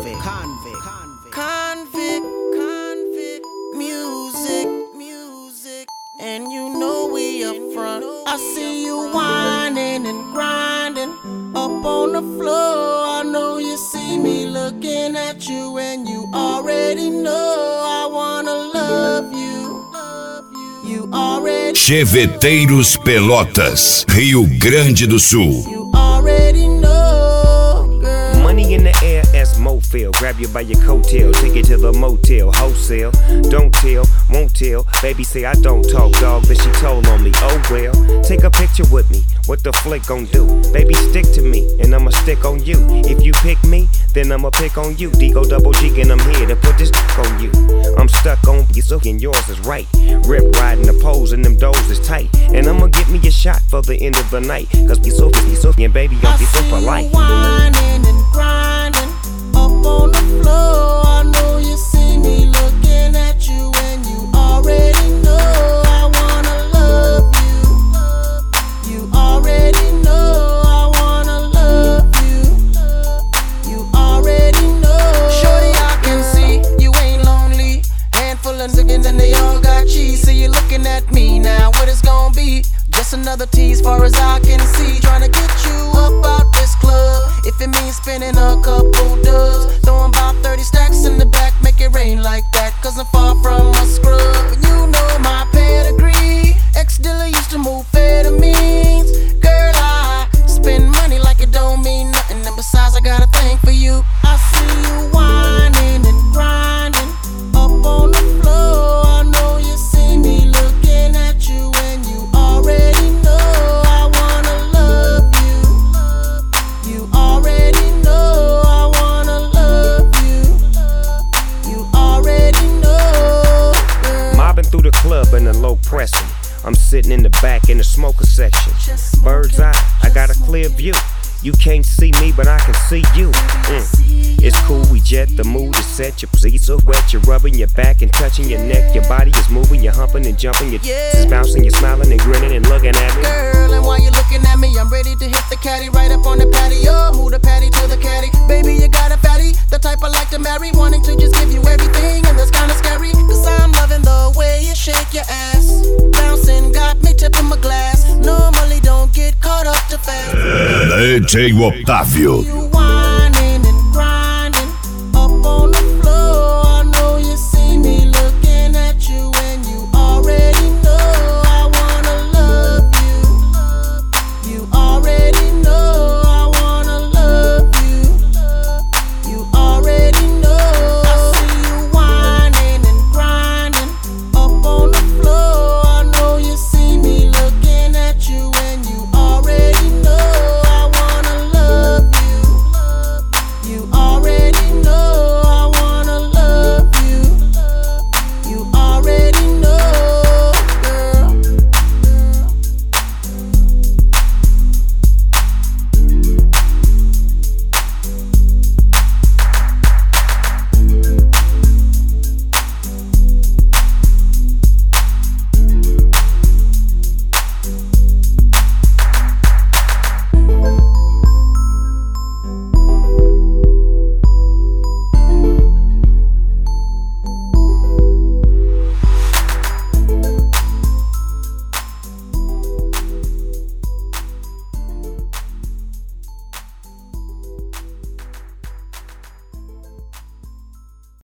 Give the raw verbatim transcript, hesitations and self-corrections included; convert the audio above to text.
convict, convict, convict, convict, music, music, and you know we up front. I see you whining and grinding up on the floor. I know you see me looking at you, and you already know I wanna love you. You already. Cheveteiros Pelotas, Rio Grande do Sul. You already know, girl. Money in the air as Mofil. Grab you by your coattail, take it to the motel, wholesale. Don't tell, won't tell. Baby say I don't talk, dog, but she told on me. Oh well, take a picture with me. What the flick gon' do? Baby, stick to me, and I'ma stick on you. If you pick me, then I'ma pick on you. D-Go double G, and I'm here to put this on you. I'm stuck on you, so and yours is right. Rip riding the poles, and them doors is tight. And I'ma get me a shot for the end of the night. Cause be so, be so, and baby, I'll be so polite. I see you whining and grinding up on the floor. I know you see me looking at you, and you already know I wanna love you. You already know I wanna love you. You already know. Shorty, I can see you ain't lonely. Handful of niggas and they all got cheese. So you're looking at me now, what it's gonna be? Just another tease far as I can see. Trying to get you up out this club. If it means spending a couple dubs, throwing about thirty stacks in the back, make it rain like that. Cause I'm far from a scrub. And you know my pedigree. Ex-dealer used to move amphetamines. Girl, I spend money like it don't mean nothing. And besides, I got a thing for you. I see you whining and grinding up on the floor. I know you see me looking at you, and you already know I wanna love you. You already know I wanna love you. You already know, girl. Mobbing through the club in a low pressing. I'm sitting in the back in the smoker section. Bird's eye, I got a clear view. You can't see me, but I can see you. Mm. It's cool, we jet, the mood is set. Your pleats are wet, you're rubbing your back and touching your neck. Your body is moving, you're humping and jumping. Your yeah. is bouncing, you're smiling and grinning and looking at me. Girl, and while you're looking at me, I'm ready to hit the caddy right up on the patio. Move the patty to the caddy. Baby, you got a fatty, the type I like to marry. Wanting to just give you everything, and that's kinda scary. Cause I'm loving the way you shake your ass. Bouncing, got me tipping my glass. Normally don't get caught up too fast. D J Otávio.